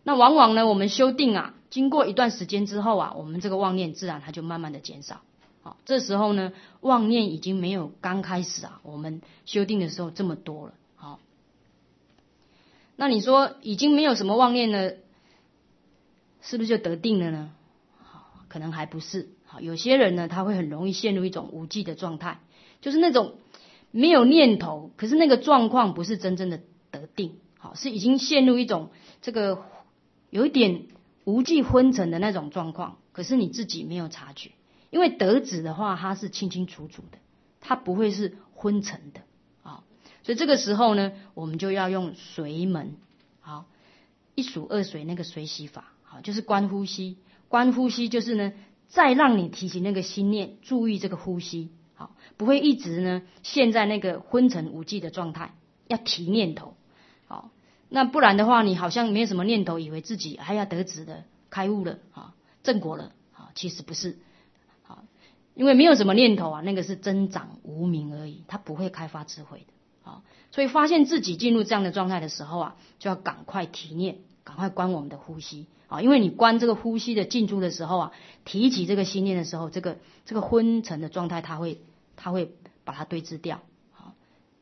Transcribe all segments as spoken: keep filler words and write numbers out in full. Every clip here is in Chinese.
那往往呢，我们修定啊，经过一段时间之后啊，我们这个妄念自然它就慢慢的减少。好，这时候呢，妄念已经没有刚开始啊，我们修定的时候这么多了。好，那你说已经没有什么妄念了，是不是就得定了呢？好，可能还不是。好，有些人呢，他会很容易陷入一种无记的状态，就是那种没有念头，可是那个状况不是真正的得定，好，是已经陷入一种这个有一点无记昏沉的那种状况，可是你自己没有察觉。因为得子的话，它是清清楚楚的，它不会是昏沉的啊。所以这个时候呢，我们就要用随门，好，一数二随那个随息法，好，就是观呼吸。观呼吸就是呢，再让你提起那个心念，注意这个呼吸，好，不会一直呢陷在那个昏沉无记的状态，要提念头，好，那不然的话，你好像没有什么念头，以为自己还要得子的开悟了啊，正果了啊，其实不是。因为没有什么念头啊，那个是增长无明而已，它不会开发智慧的啊。所以发现自己进入这样的状态的时候啊，就要赶快提念，赶快观我们的呼吸啊。因为你观这个呼吸的进出的时候啊，提起这个心念的时候，这个这个昏沉的状态，它会它会把它对治掉啊。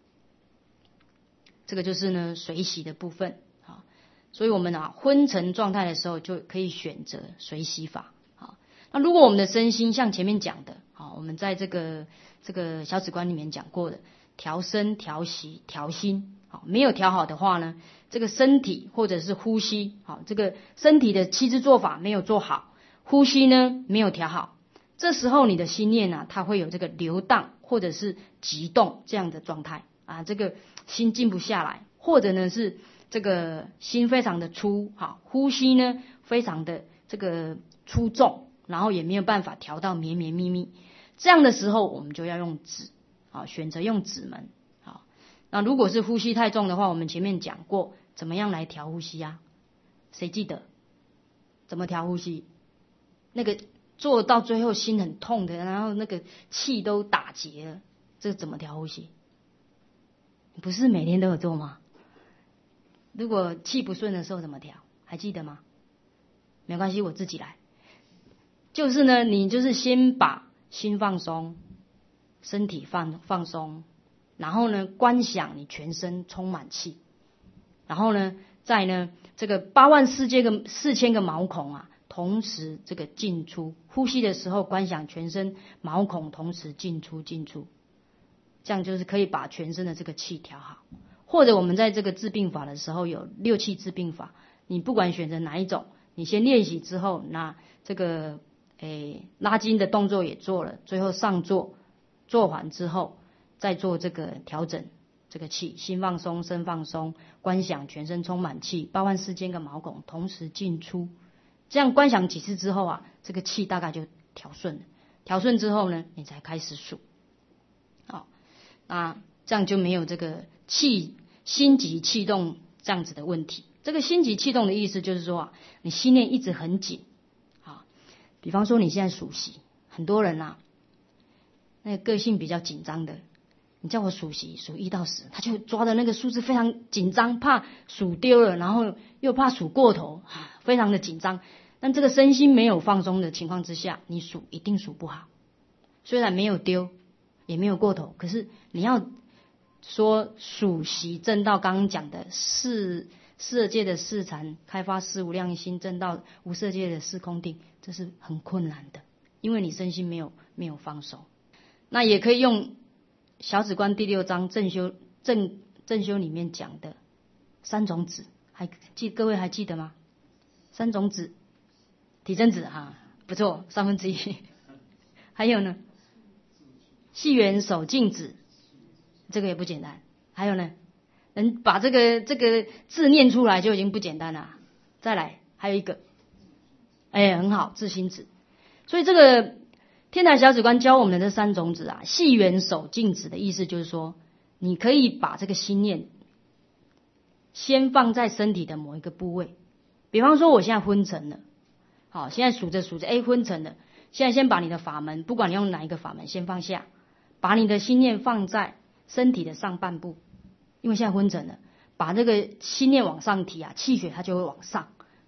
这个就是呢随息的部分啊。所以我们啊昏沉状态的时候，就可以选择随息法。那如果我们的身心像前面讲的，好，我们在这个这个小止观里面讲过的，调身、调息、调心，好，没有调好的话呢，这个身体或者是呼吸，好，这个身体的七支做法没有做好，呼吸呢没有调好，这时候你的心念啊，它会有这个流荡或者是急动这样的状态啊，这个心静不下来，或者呢是这个心非常的粗，好，呼吸呢非常的这个粗重。然后也没有办法调到绵绵密密，这样的时候我们就要用止，啊，选择用止门，好。那如果是呼吸太重的话，我们前面讲过怎么样来调呼吸啊？谁记得怎么调呼吸？那个做到最后心很痛的，然后那个气都打结了，这个怎么调呼吸？不是每天都有做吗？如果气不顺的时候怎么调？还记得吗？没关系，我自己来。就是呢，你就是先把心放松，身体放放松，然后呢，观想你全身充满气，然后呢，再呢，这个八万四千个四千个毛孔啊，同时这个进出，呼吸的时候观想全身毛孔同时进出进出，这样就是可以把全身的这个气调好。或者我们在这个治病法的时候有六气治病法，你不管选择哪一种，你先练习之后，那这个。诶，拉筋的动作也做了，最后上坐，坐完之后再做这个调整，这个气，心放松，身放松，观想全身充满气，八万四千个毛孔同时进出，这样观想几次之后啊，这个气大概就调顺了。调顺之后呢，你才开始数，好，那这样就没有这个气心急气动这样子的问题。这个心急气动的意思就是说啊，你心念一直很紧。比方说你现在数息，很多人啊，那个个性比较紧张的，你叫我数息数一到十，他就抓的那个数字非常紧张，怕数丢了，然后又怕数过头，非常的紧张。但这个身心没有放松的情况之下，你数一定数不好。虽然没有丢，也没有过头，可是你要说数息正到刚刚讲的四四界的四禅开发四无量心，正到无色界的四空定，这是很困难的，因为你身心没有没有放手。那也可以用小止观第六章正修正正修里面讲的三种止，还记各位还记得吗？三种止，体真止哈，不错，三分之一。还有呢，细缘守静止，这个也不简单。还有呢，能把这个这个字念出来就已经不简单了。再来，还有一个，哎，很好，自心止。所以这个天台小止观教我们的这三种止啊，细缘守静止的意思就是说，你可以把这个心念先放在身体的某一个部位，比方说我现在昏沉了，好，现在数着数着，哎，昏沉了，现在先把你的法门，不管你用哪一个法门，先放下，把你的心念放在身体的上半部，因为现在昏沉了，把这个心念往上提啊，气血它就会往上，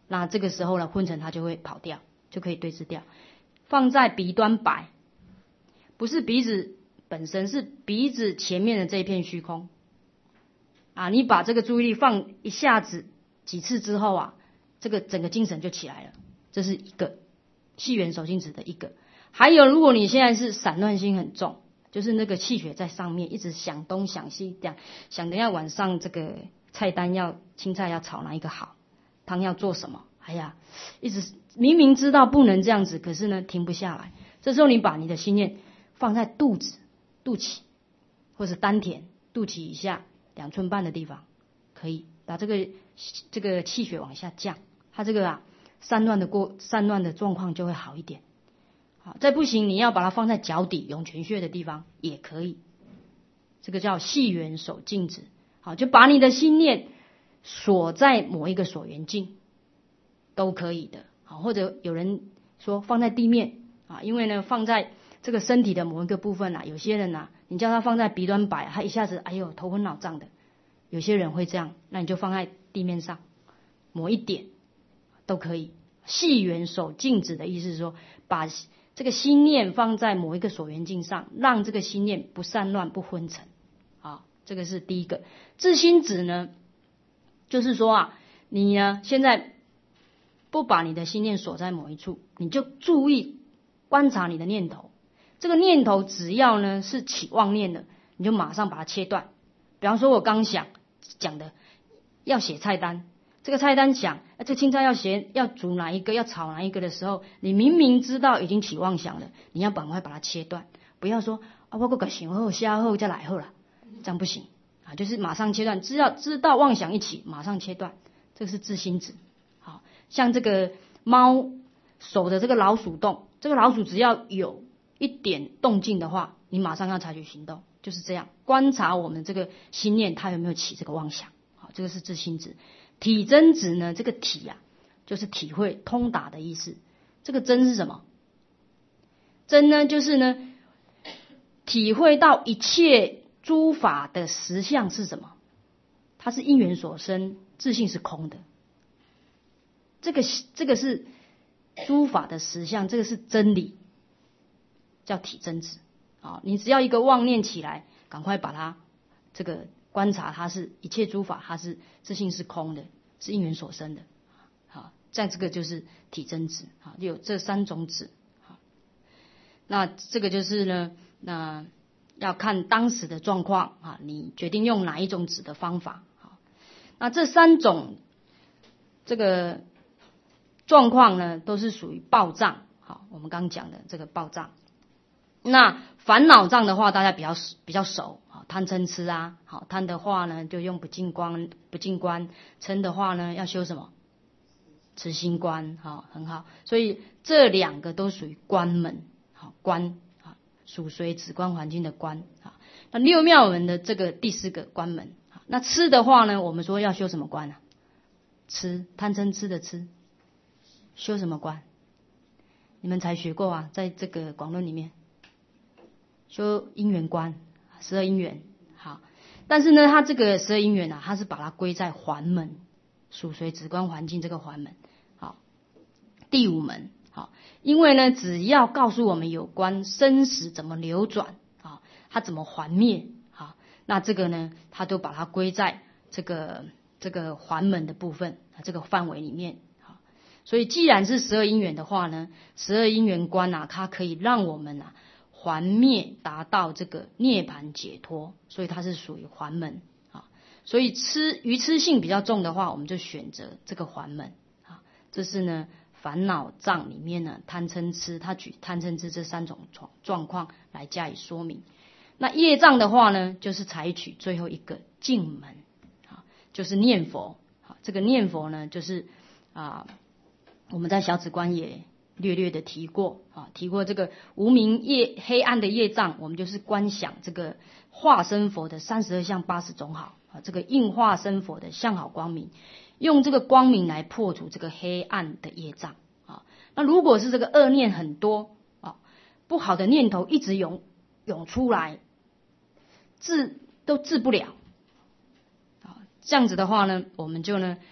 那这个时候呢，昏沉它就会跑掉，就可以对治掉。放在鼻端摆，不是鼻子本身，是鼻子前面的这一片虚空啊。你把这个注意力放一下子几次之后啊，这个整个精神就起来了。这是一个气元守静止的一个。还有，如果你现在是散乱心很重，就是那个气血在上面一直想东想西，这样想等一下晚上这个菜单要青菜要炒哪一个好，汤要做什么，哎呀，一直明明知道不能这样子，可是呢停不下来。这时候你把你的心念放在肚子、肚脐或是丹田、肚脐以下两寸半的地方，可以把这个这个气血往下降，它这个啊散乱的过散乱的状况就会好一点。好，再不行，你要把它放在脚底涌泉穴的地方也可以，这个叫系元守静止。好，就把你的心念锁在某一个所缘境都可以的。好，或者有人说放在地面啊，因为呢放在这个身体的某一个部分啊，有些人啊，你叫他放在鼻端摆，他一下子哎呦头昏脑胀的，有些人会这样，那你就放在地面上某一点都可以。系元守静止的意思是说，把这个心念放在某一个所缘境上，让这个心念不散乱不昏沉。好，这个是第一个。治心止呢，就是说啊，你呢现在不把你的心念锁在某一处，你就注意观察你的念头。这个念头只要呢是起妄念的，你就马上把它切断。比方说我刚想讲的要写菜单，这个菜单想这青菜要写要煮哪一个要炒哪一个的时候，你明明知道已经起妄想了，你要赶快把它切断，不要说啊我个想后下后再来后了，这样不行啊，就是马上切断，只要知道妄想一起马上切断，这个是治心止。好，像这个猫守的这个老鼠洞，这个老鼠只要有一点动静的话，你马上要采取行动，就是这样观察我们这个心念它有没有起这个妄想。好，这个是治心止。体真止呢，这个体啊就是体会通达的意思。这个真是什么？真呢就是呢体会到一切诸法的实相是什么，它是因缘所生，自性是空的。这个这个是诸法的实相，这个是真理，叫体真止。啊，你只要一个妄念起来，赶快把它这个观察，它是一切诸法，它是自性是空的，是因缘所生的。好，在这个就是体真止。好，有这三种止。好，那这个就是呢，那要看当时的状况啊，你决定用哪一种止的方法。好，那这三种这个状况呢，都是属于暴障。好，我们刚讲的这个暴障。那烦恼障的话，大家比较比较熟，贪嗔痴啊。好，贪的话呢，就用不净观，不净观；嗔的话呢，要修什么？慈心观。好，很好。所以这两个都属于观门。好，观啊，属随止观环境的观。好，那六妙门的这个第四个观门。好，那痴的话呢，我们说要修什么观啊？痴，贪嗔痴的痴，修什么观？你们才学过啊，在这个广论里面。修因缘观，十二因缘。好，但是呢，它这个十二因缘啊，它是把它归在环门，属随止观环境这个环门。好，第五门。好，因为呢，只要告诉我们有关生死怎么流转啊，它怎么还灭啊，那这个呢，它都把它归在这个这个环门的部分这个范围里面。好，所以既然是十二因缘的话呢，十二因缘观啊，它可以让我们啊还灭，达到这个涅槃解脱，所以它是属于还门啊。所以痴愚痴性比较重的话，我们就选择这个还门啊。这是呢烦恼障里面呢贪嗔痴，他举贪嗔痴这三种状状况来加以说明。那业障的话呢，就是采取最后一个净门啊，就是念佛啊。这个念佛呢，就是啊我们在小止观也略略的提过啊，提过这个无明业黑暗的业障，我们就是观想这个化身佛的三十二相八十种好啊，这个应化身佛的相好光明，用这个光明来破除这个黑暗的业障啊。那如果是这个恶念很多啊，不好的念头一直涌涌出来，治都治不了啊。这样子的话呢，我们就呢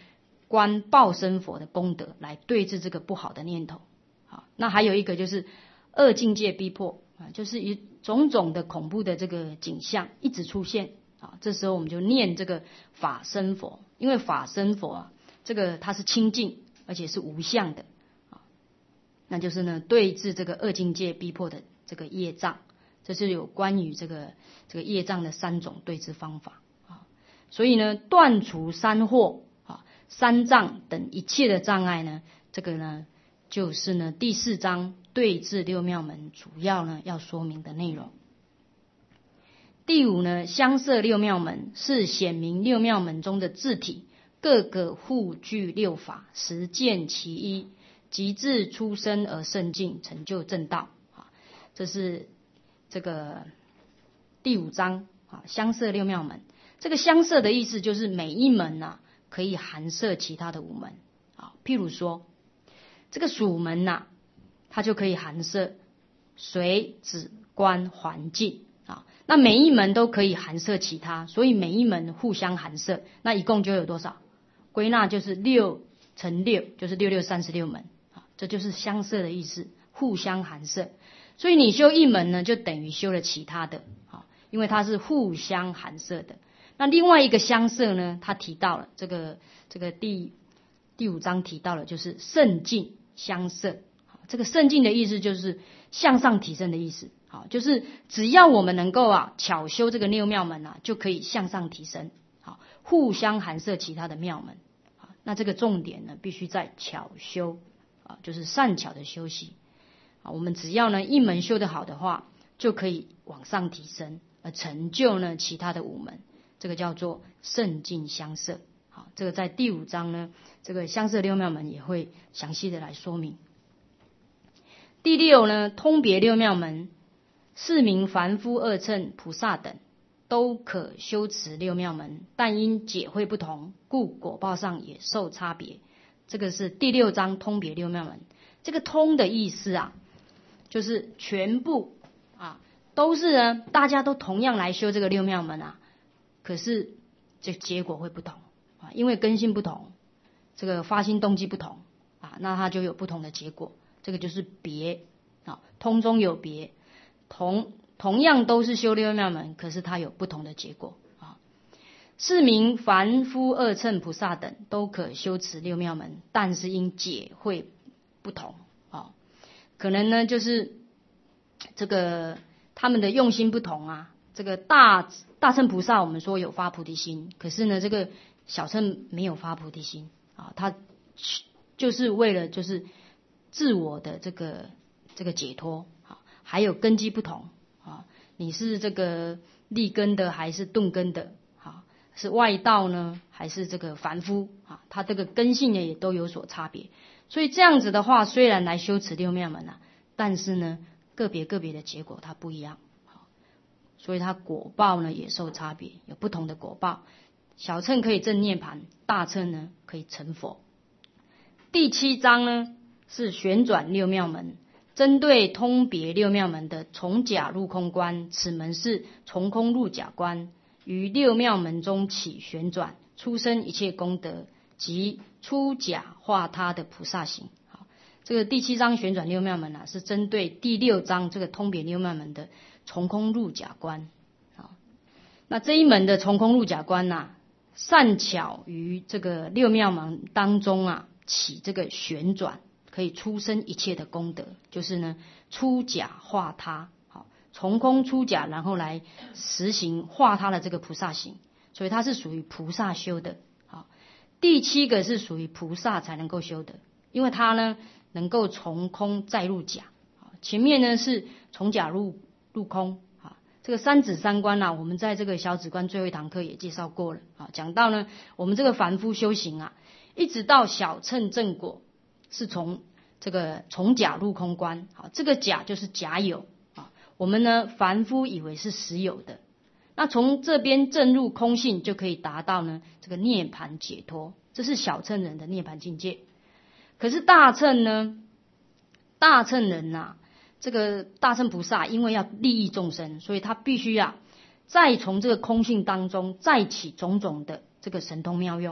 观报身佛的功德来对治这个不好的念头。好，那还有一个就是恶境界逼迫啊，就是以种种的恐怖的这个景象一直出现啊，这时候我们就念这个法身佛，因为法身佛啊，这个它是清净而且是无相的啊，那就是呢对治这个恶境界逼迫的这个业障，这是有关于这个这个业障的三种对治方法啊。所以呢，断除三惑啊、三障等一切的障碍呢，这个呢就是呢第四章对治六妙门主要呢要说明的内容。第五呢，相摄六妙门是显明六妙门中的自体，各个互具六法，实践其一，即自出生而圣境，成就正道啊。这是这个第五章啊，相摄六妙门。这个相摄的意思就是每一门啊可以含摄其他的五门啊。譬如说这个属门呐、啊，它就可以含摄水、止、观、环、境啊。那每一门都可以含摄其他，所以每一门互相含摄，那一共就有多少？归纳就是六乘六，就是六六三十六门啊，这就是相摄的意思，互相含摄。所以你修一门呢，就等于修了其他的啊，因为它是互相含摄的。那另外一个相摄呢，他提到了这个这个第第五章提到了，就是圣境相摄。这个圣境的意思就是向上提升的意思。好，就是只要我们能够啊巧修这个六妙门啊，就可以向上提升。好，互相含摄其他的妙门。好，那这个重点呢，必须在巧修啊，就是善巧的修习。啊，我们只要呢一门修得好的话，就可以往上提升，而成就呢其他的五门。这个叫做圣境相摄。好，这个在第五章呢，这个相摄六妙门也会详细的来说明。第六呢，通别六妙门。是名凡夫、二乘、菩萨等都可修持六妙门，但因解会不同，故果报上也受差别。这个是第六章通别六妙门。这个通的意思啊，就是全部啊都是呢，大家都同样来修这个六妙门啊，可是这结果会不同啊，因为根性不同，这个发心动机不同啊，那它就有不同的结果。这个就是别啊，通中有别。同同样都是修六妙门，可是它有不同的结果啊。是名凡夫、二乘、菩萨等都可修持六妙门，但是因解会不同啊，可能呢就是这个他们的用心不同啊。这个大大乘菩萨我们说有发菩提心，可是呢这个小乘没有发菩提心啊，他就是为了就是自我的这个这个解脱。还有根基不同啊，你是这个立根的还是顿根的啊？是外道呢还是这个凡夫啊？他这个根性呢也都有所差别。所以这样子的话，虽然来修持六妙门啊，但是呢个别个别的结果它不一样，所以它果报呢也受差别，有不同的果报。小乘可以证涅槃，大乘呢可以成佛。第七章呢是旋转六妙门。针对通别六妙门的从假入空观，此门是从空入假观，于六妙门中起旋转，出生一切功德，及出假化他的菩萨行。好，这个第七章旋转六妙门啊，是针对第六章这个通别六妙门的从空入假观。好，那这一门的从空入假观啊，善巧于这个六妙门当中啊，起这个旋转。可以出生一切的功德，就是呢出假化他，好，从空出假，然后来实行化他的这个菩萨行，所以它是属于菩萨修的。好，第七个是属于菩萨才能够修的，因为它呢能够从空再入假。前面呢是从假入入空，啊，这个三止三观啊，我们在这个小止观最后一堂课也介绍过了啊，讲到呢我们这个凡夫修行啊，一直到小乘正果。是从这个从假入空观，好，这个假就是假有啊。我们呢凡夫以为是实有的，那从这边正入空性就可以达到呢这个涅槃解脱，这是小乘人的涅槃境界。可是大乘呢，大乘人呐、啊，这个大乘菩萨因为要利益众生，所以他必须啊再从这个空性当中再起种种的这个神通妙用。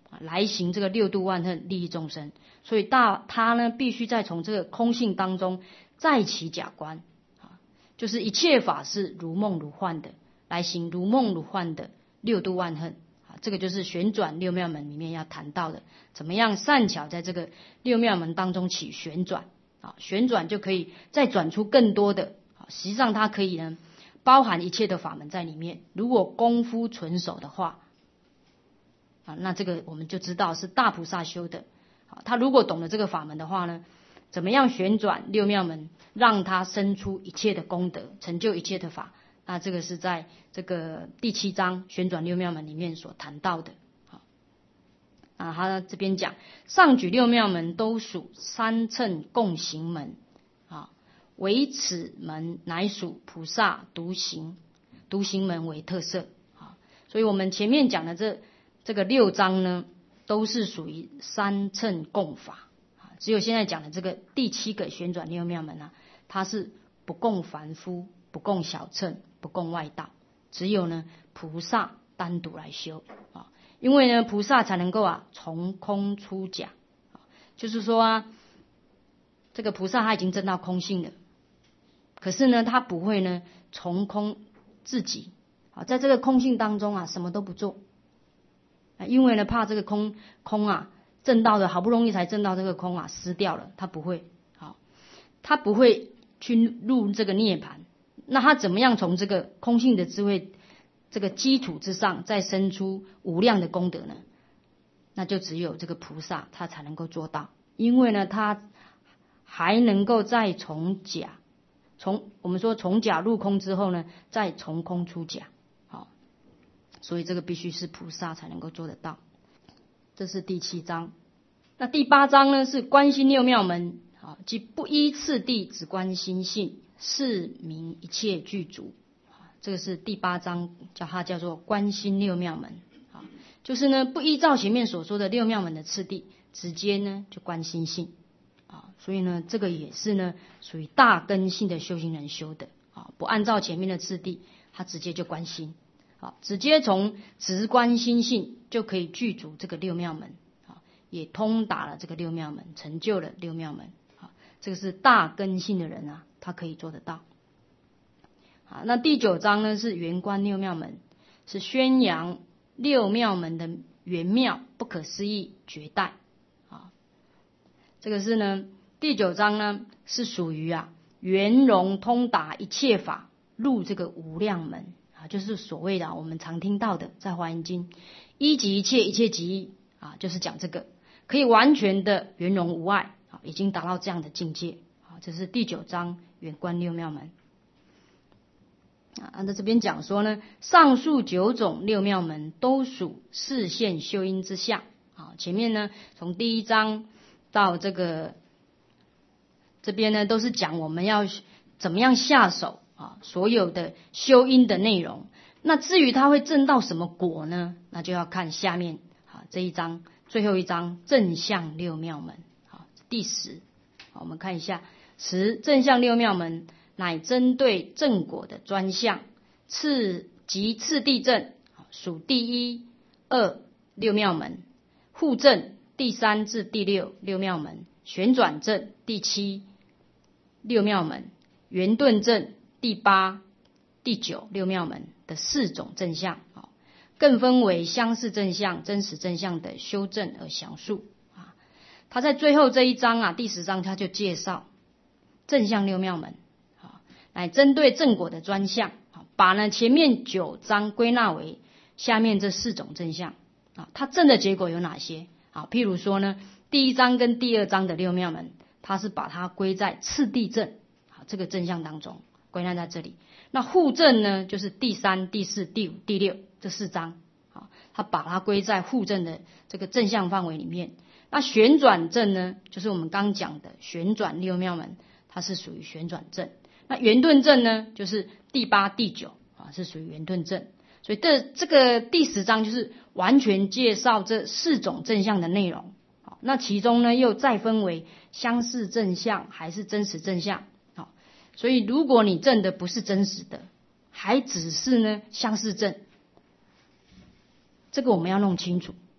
来行这个六度万恨，利益众生。所以大他呢，必须再从这个空性当中再起假观，就是一切法是如梦如幻的，来行如梦如幻的六度万恨。这个就是旋转六妙门里面要谈到的，怎么样善巧在这个六妙门当中起旋转啊，旋转就可以再转出更多的，实际上它可以呢包含一切的法门在里面。如果功夫纯熟的话啊，那这个我们就知道是大菩萨修的。他如果懂得这个法门的话呢，怎么样旋转六妙门，让他生出一切的功德，成就一切的法。那这个是在这个第七章旋转六妙门里面所谈到的。啊，他这边讲上举六妙门都属三乘共行门，啊，唯此门乃属菩萨独行独行门为特色。啊，所以我们前面讲的这这个六章呢，都是属于三乘共法。啊，只有现在讲的这个第七个旋转六妙门啊，它是不共凡夫，不共小乘，不共外道，只有呢菩萨单独来修啊，因为呢菩萨才能够啊从空出假，就是说啊，这个菩萨他已经证到空性了，可是呢他不会呢从空自己啊，在这个空性当中啊什么都不做，因为呢怕这个空空啊证到的好不容易才证到这个空啊失掉了，他不会好，他不会去入这个涅槃。那他怎么样从这个空性的智慧这个基础之上再生出无量的功德呢？那就只有这个菩萨他才能够做到，因为呢他还能够再从假，从我们说从假入空之后呢，再从空出假，好，所以这个必须是菩萨才能够做得到。这是第七章。那第八章呢是观心六妙门，啊，即不依次第只观心性，是名一切具足。这个是第八章，叫它叫做观心六妙门，啊，就是呢不依照前面所说的六妙门的次第，直接呢就观心性，啊，所以呢这个也是呢属于大根性的修行人修的，啊，不按照前面的次第，他直接就观心，啊，直接从直观心性就可以具足这个六妙门，啊，也通达了这个六妙门，成就了六妙门，啊，这个是大根性的人啊，他可以做得到。啊，那第九章呢是圆观六妙门，是宣扬六妙门的圆妙不可思议绝代。啊，这个是呢第九章呢是属于啊圆融通达一切法入这个无量门啊，就是所谓的、啊、我们常听到的在华严经一即一切，一切即一啊，就是讲这个可以完全的圆融无碍啊，已经达到这样的境界啊，这是第九章圆观六妙门。啊，那这边讲说呢，上述九种六妙门都属示现修因之相。啊，前面呢从第一章到这个这边呢，都是讲我们要怎么样下手啊，所有的修因的内容。那至于他会证到什么果呢？那就要看下面啊这一章最后一章正向六妙门。好，第十，好，我们看一下十正向六妙门。乃针对正果的专项，次及次第正属第一、二六妙门，护正第三至第六六妙门，旋转正第七六妙门，圆顿正第八、第九六妙门的四种正相，更分为相似正相、真实正相的修正而详述。啊，他在最后这一章啊，第十章他就介绍正向六妙门。来针对正果的专项，把呢前面九章归纳为下面这四种正相啊，它正的结果有哪些啊？譬如说呢，第一章跟第二章的六妙门，它是把它归在次第正啊这个正相当中，归纳在这里。那护正呢，就是第三、第四、第五、第六这四章啊，它把它归在护正的这个正相范围里面。那旋转正呢，就是我们刚讲的旋转六妙门，它是属于旋转正。那圆顿正呢，就是第八、第九啊，是属于圆顿正。所以这这个第十章就是完全介绍这四种正相的内容。好，那其中呢又再分为相似正相还是真实正相。好，所以如果你证的不是真实的，还只是呢相似正，这个我们要弄清楚啊。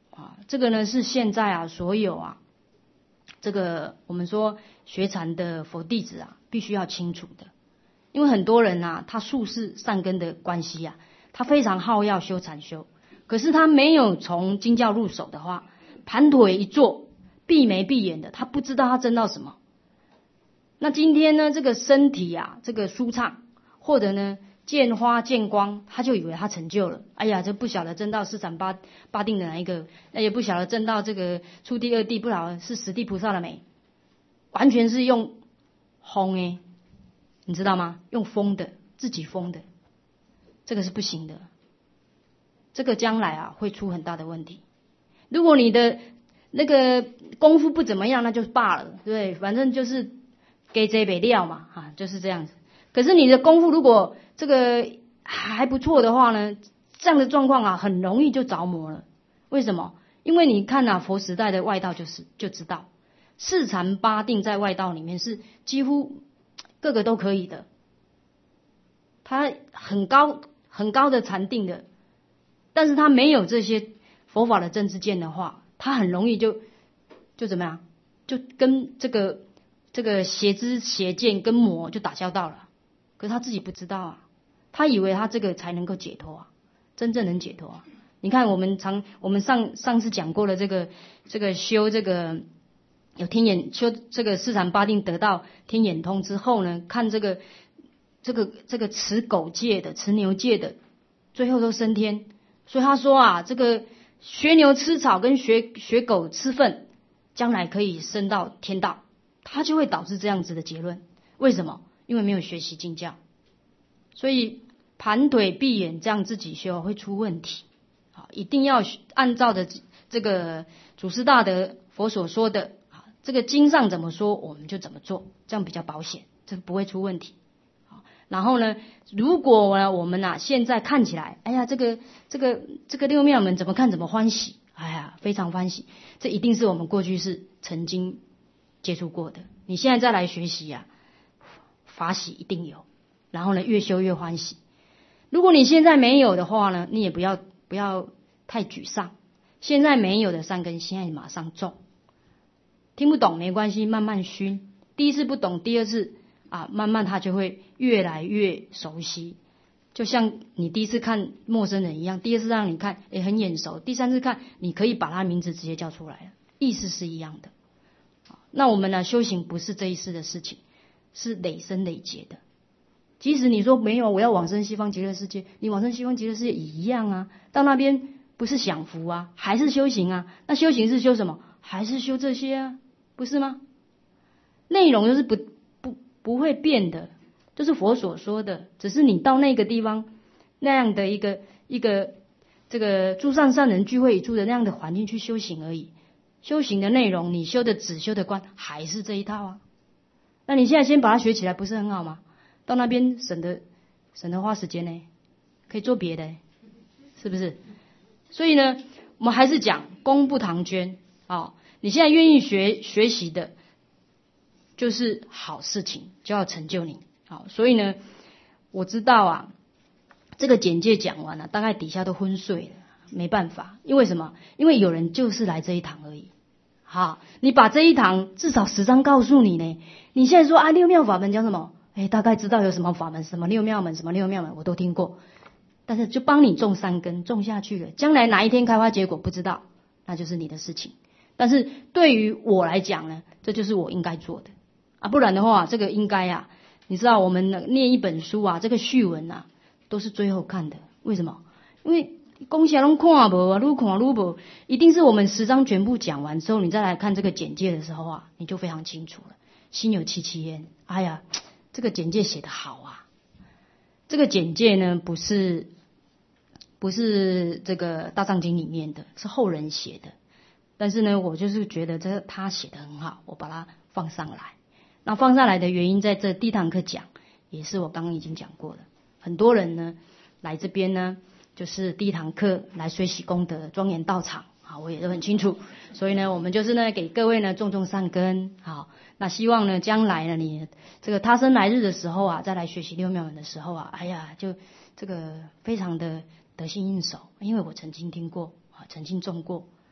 这个呢是现在啊所有啊这个我们说学禅的佛弟子啊必须要清楚的。因为很多人啊他术士善根的关系啊，他非常好要修禅修，可是他没有从经教入手的话，盘腿一坐闭眉闭眼的，他不知道他证到什么。那今天呢这个身体啊这个舒畅，或者呢见花见光，他就以为他成就了。哎呀，这不晓得证到四禅八八定的哪一个，那也不晓得证到这个初地二地，不晓得是十地菩萨了没，完全是用轰诶，你知道吗？用封的，自己封的，这个是不行的。这个将来啊会出很大的问题。如果你的那个功夫不怎么样，那就罢了，对不对？反正就是给这北料嘛，啊，就是这样子。可是你的功夫如果这个还不错的话呢，这样的状况啊，很容易就着魔了。为什么？因为你看啊，佛时代的外道就是就知道，四禅八定在外道里面是几乎各个都可以的，他很高很高的禅定的，但是他没有这些佛法的正知见的话，他很容易就就怎么样，就跟这个这个邪知邪见跟魔就打交道了。可是他自己不知道啊，他以为他这个才能够解脱啊，真正能解脱啊。你看我们常我们上上次讲过了，这个这个修这个有天眼修这个四禅八定得到天眼通之后呢，看这个这个这个持狗戒的持牛戒的最后都升天。所以他说啊，这个学牛吃草跟学学狗吃粪将来可以升到天道，他就会导致这样子的结论。为什么？因为没有学习经教，所以盘腿闭眼这样自己修会出问题。一定要按照的这个祖师大德佛所说的，这个经上怎么说我们就怎么做，这样比较保险，这不会出问题。然后呢，如果呢我们啊现在看起来，哎呀，这个这个这个六妙门怎么看怎么欢喜，哎呀非常欢喜，这一定是我们过去是曾经接触过的。你现在再来学习啊，法喜一定有，然后呢越修越欢喜。如果你现在没有的话呢，你也不要不要太沮丧。现在没有的善根，现在马上种。听不懂没关系，慢慢熏。第一次不懂，第二次啊，慢慢他就会越来越熟悉。就像你第一次看陌生人一样，第二次让你看，也很眼熟。第三次看，你可以把他名字直接叫出来了，意思是一样的。那我们呢，修行不是这一世的事情，是累生累劫的。即使你说没有，我要往生西方极乐世界，你往生西方极乐世界也一样啊，到那边不是享福啊，还是修行啊。那修行是修什么？还是修这些啊，不是吗？内容就是不不不会变的，就是佛所说的，只是你到那个地方那样的一个一个这个诸上善人聚会一处的那样的环境去修行而已。修行的内容，你修的止修的观还是这一套啊。那你现在先把它学起来，不是很好吗？到那边省得省得花时间呢，可以做别的，是不是？所以呢，我们还是讲功不唐捐啊、哦。你现在愿意学学习的，就是好事情，就要成就你。好，所以呢，我知道啊，这个简介讲完了，大概底下都昏睡了，没办法，因为什么？因为有人就是来这一堂而已。好，你把这一堂至少十章告诉你呢。你现在说啊，六妙法门讲什么？哎，大概知道有什么法门，什么六妙门，什么六妙门，我都听过。但是就帮你种三根，种下去了，将来哪一天开花结果不知道，那就是你的事情。但是对于我来讲呢，这就是我应该做的啊，不然的话，这个应该啊，你知道我们念一本书啊，这个序文啊，都是最后看的。为什么？因为讲啥拢看无啊，愈看愈无，一定是我们十章全部讲完之后，你再来看这个简介的时候啊，你就非常清楚了，心有戚戚焉。哎呀，这个简介写得好啊！这个简介呢，不是不是这个大藏经里面的，是后人写的。但是呢，我就是觉得这他写得很好，我把它放上来。那放上来的原因，在这第一堂课讲，也是我刚刚已经讲过的。很多人呢来这边呢，就是第一堂课来随喜功德、庄严道场啊，我也都很清楚。所以呢，我们就是呢给各位呢种种善根，好，那希望呢将来呢你这个他生来日的时候啊，再来学习六妙门的时候啊，哎呀，就这个非常的得心应手，因为我曾经听过啊，曾经种过。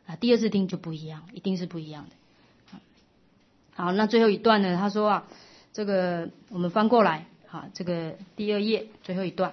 啊，第二次听就不一样，一定是不一样的。好，那最后一段呢，他说啊，这个我们翻过来，好，这个第二页最后一段，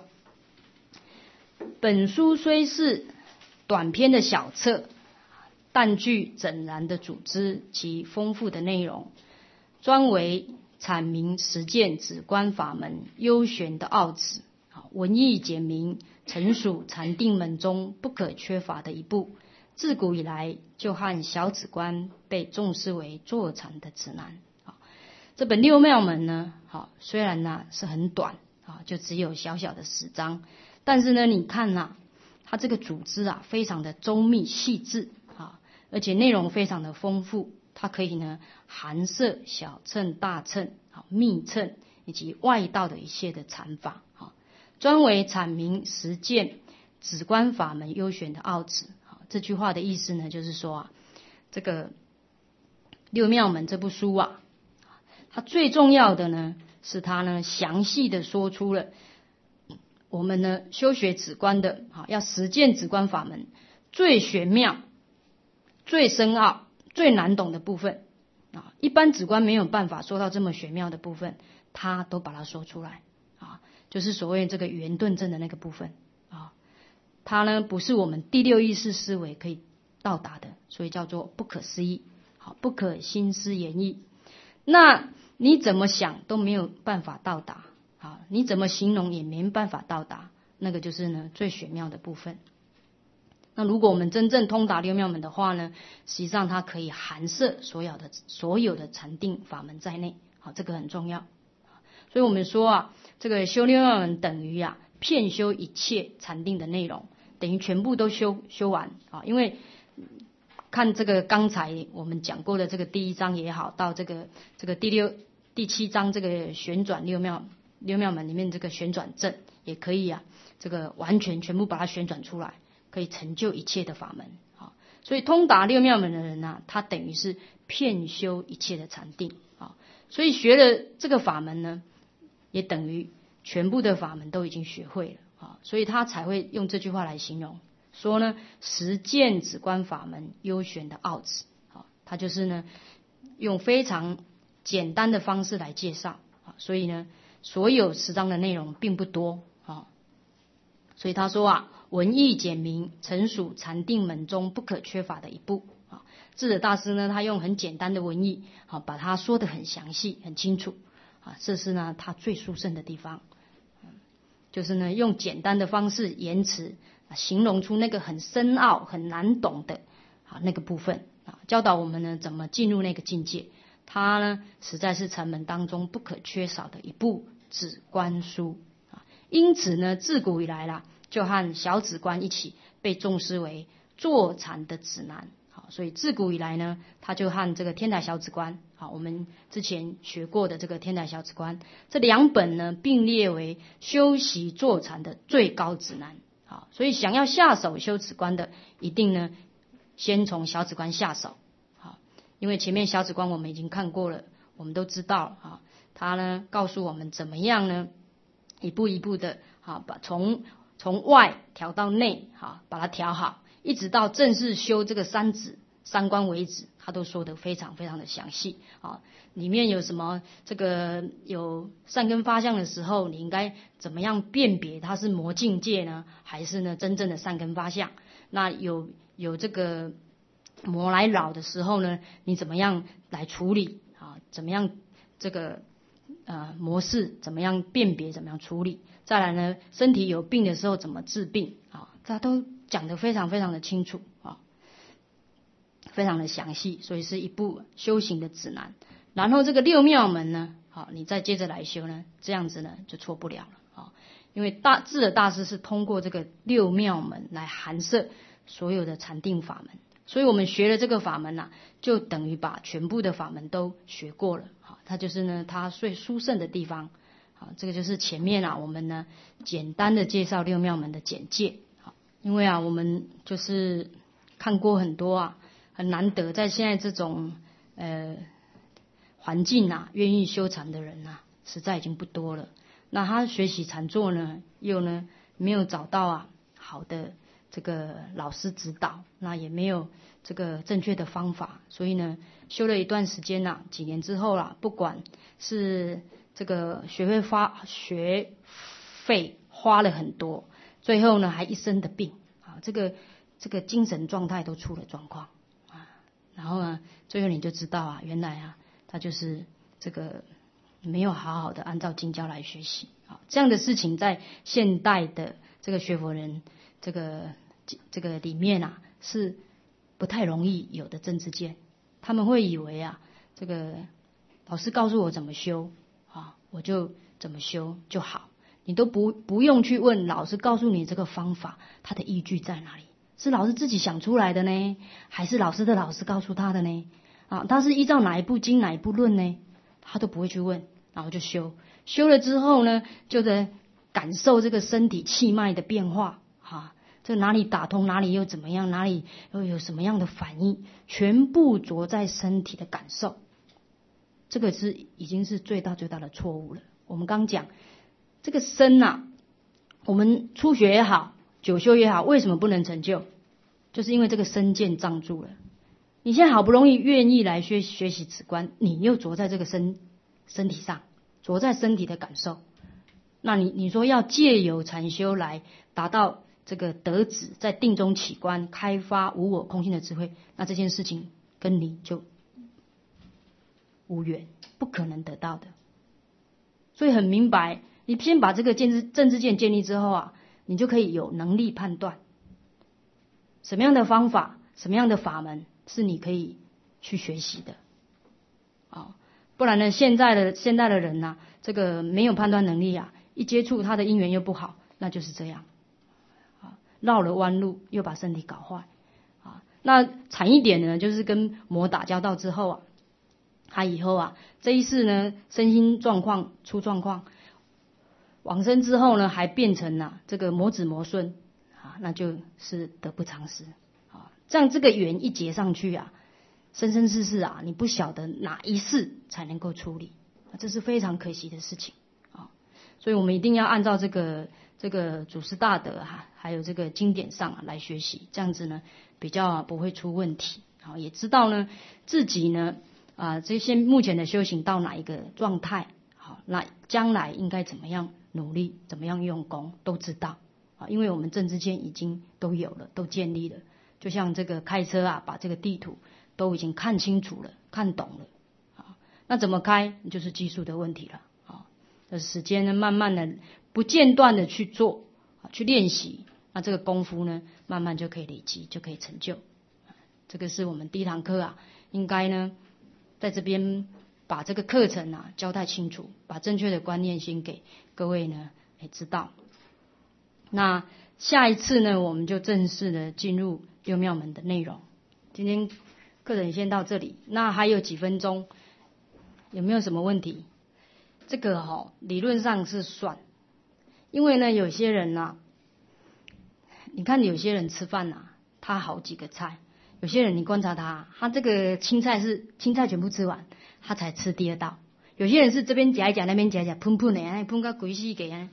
本书虽是短篇的小册，但具整然的组织及丰富的内容，专为阐明实践止观法门幽玄的奥旨，文义简明，诚属禅定门中不可缺乏的一部。自古以来，就和小止观被重视为坐禅的指南。这本六妙门呢，虽然呢是很短，就只有小小的十章，但是呢，你看啊，它这个组织啊，非常的周密细致啊，而且内容非常的丰富。它可以呢含摄小乘、大乘、密乘以及外道的一切的禅法，专为阐明实践止观法门幽玄的奥旨。这句话的意思呢，就是说啊，这个六妙门这部书啊，它最重要的呢，是它呢详细的说出了我们呢修学止观的，要实践止观法门最玄妙、最深奥、最难懂的部分啊，一般止观没有办法说到这么玄妙的部分，他都把它说出来啊，就是所谓这个圆顿证的那个部分啊，它呢不是我们第六意识思维可以到达的，所以叫做不可思议，好，不可心思言议。那你怎么想都没有办法到达，好，你怎么形容也没办法到达，那个就是呢最玄妙的部分。那如果我们真正通达六妙门的话呢，实际上它可以含摄所有的所有的禅定法门在内，好，这个很重要。所以我们说啊，这个修六妙门等于啊遍修一切禅定的内容，等于全部都修修完啊。因为看这个刚才我们讲过的这个第一章也好，到这个这个第六第七章这个旋转六妙六妙门里面这个旋转阵也可以啊，这个完全全部把它旋转出来，可以成就一切的法门啊。所以通达六妙门的人啊，他等于是遍修一切的禅定啊。所以学了这个法门呢，也等于全部的法门都已经学会了啊。所以他才会用这句话来形容，说呢实践止观法门幽玄的奥旨啊。他就是呢用非常简单的方式来介绍啊，所以呢所有十章的内容并不多啊。所以他说啊，文义简明，诚属禅定门中不可缺乏的一部啊。智者大师呢，他用很简单的文义啊，把它说得很详细、很清楚啊，这是呢他最殊胜的地方，就是呢用简单的方式言辞啊，形容出那个很深奥、很难懂的啊那个部分啊，教导我们呢怎么进入那个境界。它呢实在是禅门当中不可缺少的一部止观书啊。因此呢，自古以来啦，就和小止观一起被重视为坐禅的指南。好，所以自古以来呢，它就和这个天台小止观，好，我们之前学过的这个天台小止观，这两本呢并列为修习坐禅的最高指南。好，所以想要下手修止观的，一定呢先从小止观下手。好，因为前面小止观我们已经看过了，我们都知道啊，它呢告诉我们怎么样呢一步一步的啊，把从从外调到内，好，把它调好，一直到正式修这个三止三观为止，他都说得非常非常的详细啊。里面有什么这个有善根发相的时候，你应该怎么样辨别它是魔境界呢，还是呢真正的善根发相？那有有这个魔来扰的时候呢，你怎么样来处理啊？怎么样这个呃模式怎么样辨别，怎么样处理？再来呢，身体有病的时候怎么治病啊？他都讲得非常非常的清楚啊，非常的详细，所以是一部修行的指南。然后这个六妙门呢，好，你再接着来修呢，这样子呢就错不了了啊。因为大智者大师是通过这个六妙门来含摄所有的禅定法门，所以我们学了这个法门啊，就等于把全部的法门都学过了啊。它就是呢，它最殊胜的地方。好，这个就是前面啊，我们呢简单的介绍六妙门的简介。好，因为啊，我们就是看过很多啊，很难得在现在这种呃环境啊，愿意修禅的人啊，实在已经不多了。那他学习禅坐呢，又呢没有找到啊好的这个老师指导，那也没有这个正确的方法，所以呢，修了一段时间啦，几年之后啦，不管是这个学费花学费花了很多，最后呢还一身的病啊，这个这个精神状态都出了状况啊，然后呢，最后你就知道啊，原来啊，他就是这个没有好好的按照经教来学习啊，这样的事情在现代的这个学佛人这个这个里面啊，是不太容易有的政治见，他们会以为啊，这个老师告诉我怎么修啊，我就怎么修就好，你都不不用去问老师告诉你这个方法，它的依据在哪里？是老师自己想出来的呢，还是老师的老师告诉他的呢？啊，他是依照哪一部经哪一部论呢？他都不会去问，然后就修，修了之后呢，就在感受这个身体气脉的变化啊。这哪里打通，哪里又怎么样，哪里又有什么样的反应，全部着在身体的感受，这个是已经是最大最大的错误了。我们刚讲这个身啊，我们初学也好，久修也好，为什么不能成就？就是因为这个身见障住了。你现在好不容易愿意来学学习止观，你又着在这个身身体上，着在身体的感受，那你你说要借由禅修来达到这个得止，在定中起观，开发无我空性的智慧，那这件事情跟你就无缘，不可能得到的。所以很明白，你先把这个见知正知见建立之后啊，你就可以有能力判断什么样的方法，什么样的法门是你可以去学习的啊，不然呢，现在的现在的人呐、啊，这个没有判断能力啊，一接触他的因缘又不好，那就是这样。绕了弯路，又把身体搞坏啊！那惨一点呢，就是跟魔打交道之后啊，他以后啊，这一世呢，身心状况出状况，往生之后呢，还变成了、啊、这个魔子魔孙啊，那就是得不偿失啊！这样这个缘一结上去啊，生生世世啊，你不晓得哪一世才能够处理，这是非常可惜的事情啊！所以我们一定要按照这个。这个祖师大德哈、啊，还有这个经典上、啊、来学习，这样子呢比较不会出问题。好，也知道呢自己呢啊这些目前的修行到哪一个状态，好，那将来应该怎么样努力，怎么样用功都知道啊，因为我们正知见已经都有了，都建立了。就像这个开车啊，把这个地图都已经看清楚了，看懂了啊，那怎么开就是技术的问题了啊。这时间呢，慢慢的。不间断的去做，去练习，那这个功夫呢，慢慢就可以累积，就可以成就。这个是我们第一堂课啊，应该呢，在这边把这个课程啊交代清楚，把正确的观念先给各位呢也知道。那下一次呢，我们就正式的进入六妙门的内容。今天课程先到这里，那还有几分钟，有没有什么问题？这个哈、哦，理论上是算。因为呢，有些人呐、啊，你看有些人吃饭呐、啊，他好几个菜；有些人你观察他，他这个青菜是青菜全部吃完，他才吃第二道；有些人是这边夹一夹，那边夹一夹，喷喷的，哎，喷到鬼死给啊，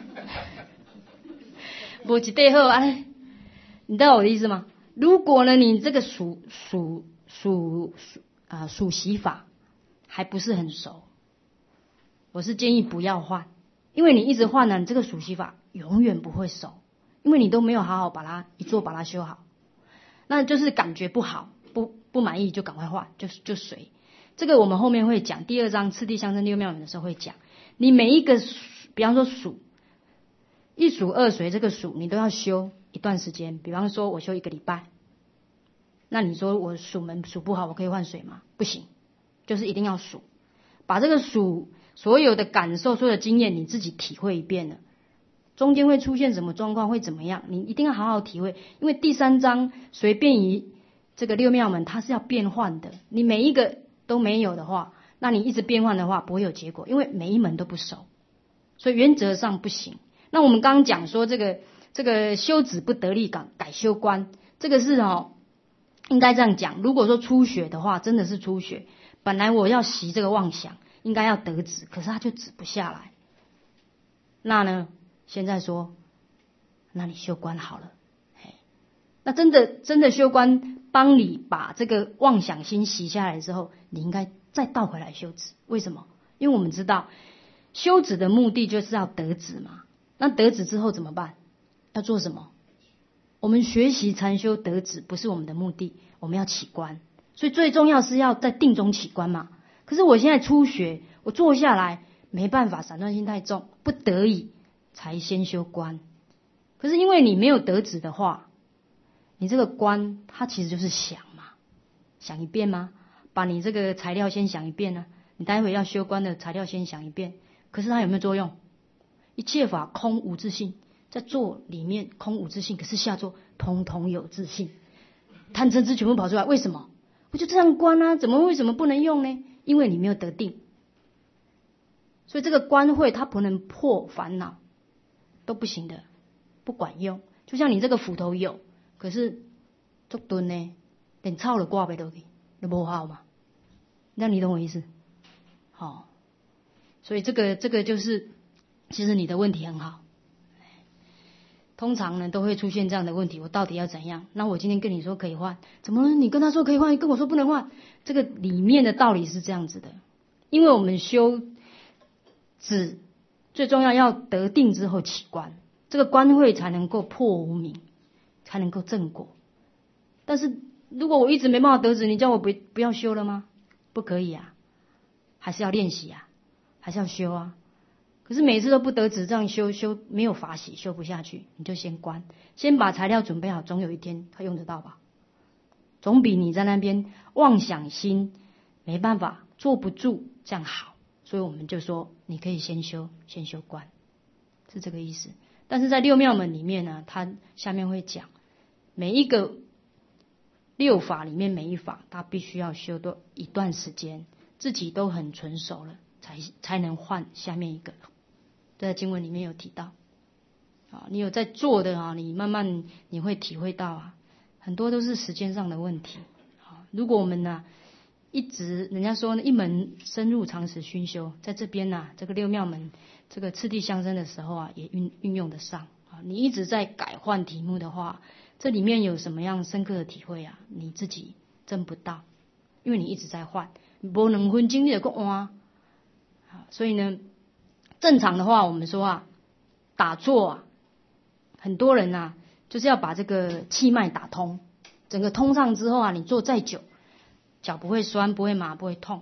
无一对好啊，你知道我的意思吗？如果呢，你这个数数数数啊数习法还不是很熟，我是建议不要换。因为你一直换呢，你这个数息法永远不会熟，因为你都没有好好把它一做把它修好，那就是感觉不好，不不满意就赶快换，就就随。这个我们后面会讲，第二章次第相生六妙门的时候会讲。你每一个，比方说数一数二随这个数，你都要修一段时间。比方说我修一个礼拜，那你说我数门数不好，我可以换水吗？不行，就是一定要数，把这个数。所有的感受，所有的经验，你自己体会一遍了。中间会出现什么状况，会怎么样，你一定要好好体会。因为第三章随便于这个六妙门，它是要变换的。你每一个都没有的话，那你一直变换的话，不会有结果，因为每一门都不熟，所以原则上不行。那我们刚刚讲说，这个这个修止不得力，改改修观，这个是哦，应该这样讲。如果说初学的话，真的是初学，本来我要习这个妄想。应该要得止，可是他就止不下来。那呢？现在说，那你修观好了， 那真的真的修观帮你把这个妄想心洗下来之后，你应该再倒回来修止。为什么？因为我们知道修止的目的就是要得止嘛。那得止之后怎么办？要做什么？我们学习禅修得止不是我们的目的，我们要起观。所以最重要是要在定中起观嘛。可是我现在初学，我坐下来没办法，散乱心太重，不得已才先修观。可是因为你没有得止的话，你这个观它其实就是想嘛，想一遍吗？把你这个材料先想一遍呢、啊，你待会要修观的材料先想一遍。可是它有没有作用？一切法空无自性，在坐里面空无自性，可是下坐通通有自性，贪嗔痴全部跑出来。为什么？我就这样观啊，怎么为什么不能用呢？因为你没有得定。所以这个观慧它不能破烦恼，都不行的，不管用。就像你这个斧头有，可是足钝呢，连草都挂不到去，就不好嘛。那你懂我意思？好、哦，所以这个这个就是，其实你的问题很好。通常呢都会出现这样的问题，我到底要怎样？那我今天跟你说可以换，怎么你跟他说可以换，你跟我说不能换？这个里面的道理是这样子的，因为我们修止最重要要得定之后起观，这个观慧才能够破无明，才能够正果。但是如果我一直没办法得止，你叫我不不要修了吗？不可以啊，还是要练习啊，还是要修啊。可是每次都不得止，这样修修没有法喜，修不下去，你就先观，先把材料准备好，总有一天他用得到吧？总比你在那边妄想心没办法坐不住这样好。所以我们就说，你可以先修，先修观，是这个意思。但是在六妙门里面呢，它下面会讲每一个六法里面每一法，它必须要修多一段时间，自己都很纯熟了，才才能换下面一个。在经文里面有提到，啊，你有在做的啊，你慢慢你会体会到啊，很多都是时间上的问题。啊，如果我们呢、啊、一直人家说呢，一门深入长时熏修，在这边呢、啊，这个六妙门这个次第相生的时候啊，也运运用得上啊。你一直在改换题目的话，这里面有什么样深刻的体会啊？你自己真不到，因为你一直在换，没两分钟你就够换。所以呢，正常的话，我们说啊，打坐啊，很多人啊，就是要把这个气脉打通，整个通上之后啊，你坐再久，脚不会酸，不会麻，不会痛。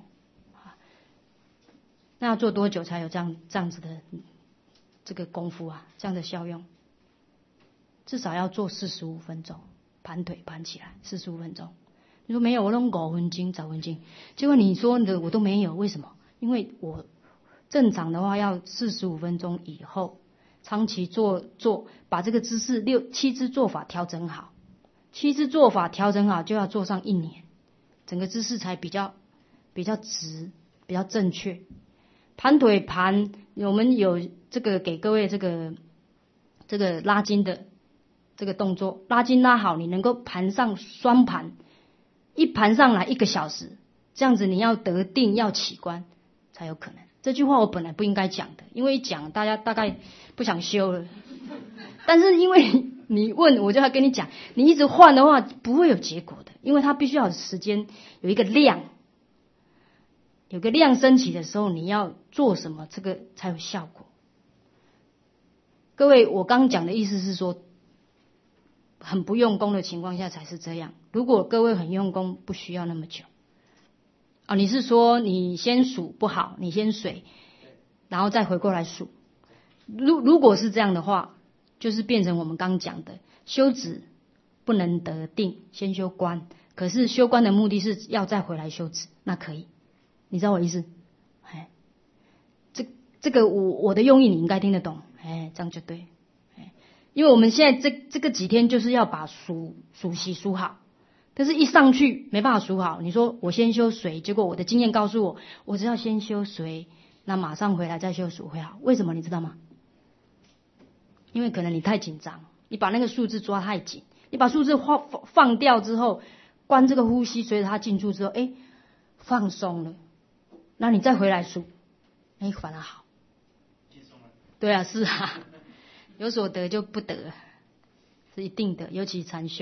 那要做多久才有这样这样子的这个功夫啊？这样的效用，至少要做四十五分钟，盘腿盘起来四十五分钟。你说没有，我弄五分钟、十分钟，结果你说的我都没有，为什么？因为我正常的话要四十五分钟以后，长期做做，把这个姿势六七支做法调整好，七支做法调整好就要做上一年，整个姿势才比较比较直，比较正确。盘腿盘，我们有这个给各位这个这个拉筋的这个动作，拉筋拉好，你能够盘上双盘，一盘上来一个小时，这样子你要得定要起观才有可能。这句话我本来不应该讲的，因为一讲大家大概不想修了。但是因为你问，我就要跟你讲，你一直换的话不会有结果的，因为它必须要有时间，有一个量，有个量升起的时候，你要做什么，这个才有效果。各位，我刚讲的意思是说，很不用功的情况下才是这样。如果各位很用功，不需要那么久。啊，你是说你先数不好，你先水，然后再回过来数。如如果是这样的话，就是变成我们刚讲的修止不能得定，先修观。可是修观的目的是要再回来修止，那可以，你知道我意思？哎，这这个我我的用意你应该听得懂，哎，这样就对。哎，因为我们现在这这个几天就是要把数数息数好。但是一上去没办法数好，你说我先修水，结果我的经验告诉我，我只要先修水，那马上回来再修数会好。为什么你知道吗？因为可能你太紧张，你把那个数字抓太紧，你把数字放放掉之后，关这个呼吸，随着它进出之后，哎，放松了，那你再回来数，哎，反而好。对啊，是啊，有所得就不得，是一定的，尤其禅修。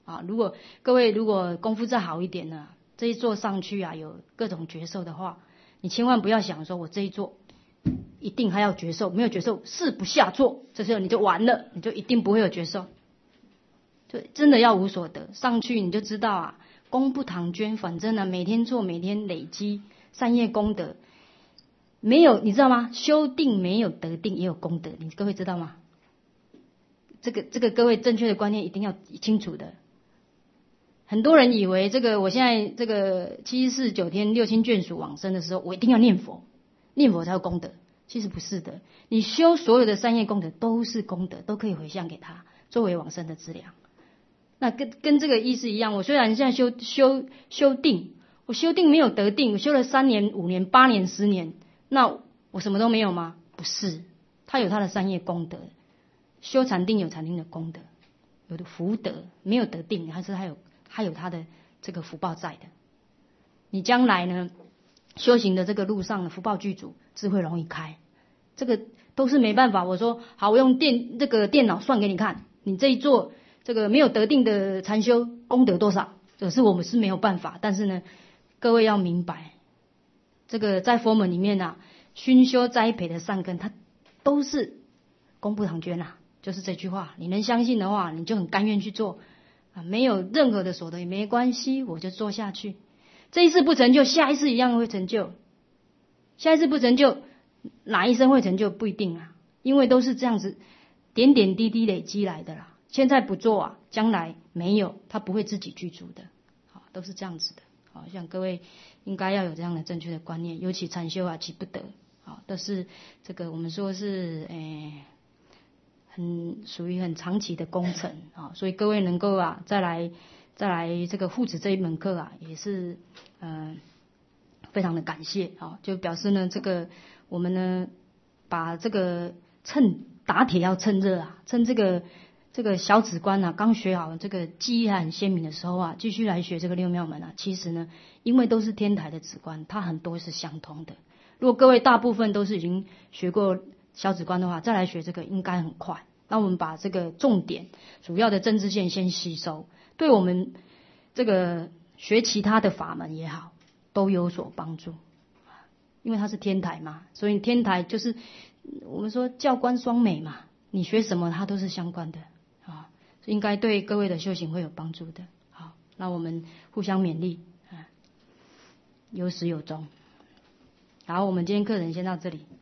啊。如果各位如果功夫再好一点呢，这一座上去啊有各种觉受的话，你千万不要想说我这一座一定还要觉受，没有觉受誓不下座，这时候你就完了，你就一定不会有觉受，就真的要无所得。上去你就知道啊，功不唐捐，反正呢每天做，每天累积善业功德，没有你知道吗？修定没有得定也有功德，你各位知道吗？这个这个各位正确的观念一定要清楚的。很多人以为这个我现在这个七十四九天六亲眷属往生的时候，我一定要念佛，念佛才有功德。其实不是的，你修所有的善业功德都是功德，都可以回向给他，作为往生的资粮。那跟跟这个意思一样，我虽然现在修修修定，我修定没有得定，我修了三年、五年、八年、十年，那我什么都没有吗？不是，他有他的善业功德。修禅定有禅定的功德，有的福德，没有得定，还是还有还有他的这个福报在的。你将来呢，修行的这个路上的福报具足，智慧容易开，这个都是没办法。我说好，我用电这个电脑算给你看，你这一座这个没有得定的禅修功德多少，可是我们是没有办法。但是呢，各位要明白，这个在佛门里面啊，熏修栽培的善根，它都是功不唐捐啊。就是这句话，你能相信的话，你就很甘愿去做啊，没有任何的所得也没关系，我就做下去。这一次不成就，下一次一样会成就。下一次不成就，哪一生会成就不一定啊，因为都是这样子点点滴滴累积来的啦。现在不做啊，将来没有，他不会自己具足的，好，都是这样子的。好，像各位应该要有这样的正确的观念，尤其禅修啊，其不得，好，都是这个我们说是诶。很属于很长期的工程啊，所以各位能够啊再来再来这个护持这一门课啊，也是呃非常的感谢啊，就表示呢这个我们呢把这个趁打铁要趁热啊，趁这个这个小止观啊刚学好，这个记忆还很鲜明的时候啊，继续来学这个六妙门啊，其实呢因为都是天台的止观，它很多是相通的。如果各位大部分都是已经学过小止观的话，再来学这个应该很快。那我们把这个重点主要的政治线先吸收，对我们这个学其他的法门也好都有所帮助。因为它是天台嘛，所以天台就是我们说教官双美嘛，你学什么它都是相关的啊，应该对各位的修行会有帮助的。好，那我们互相勉励啊，有始有终。好，我们今天课程先到这里。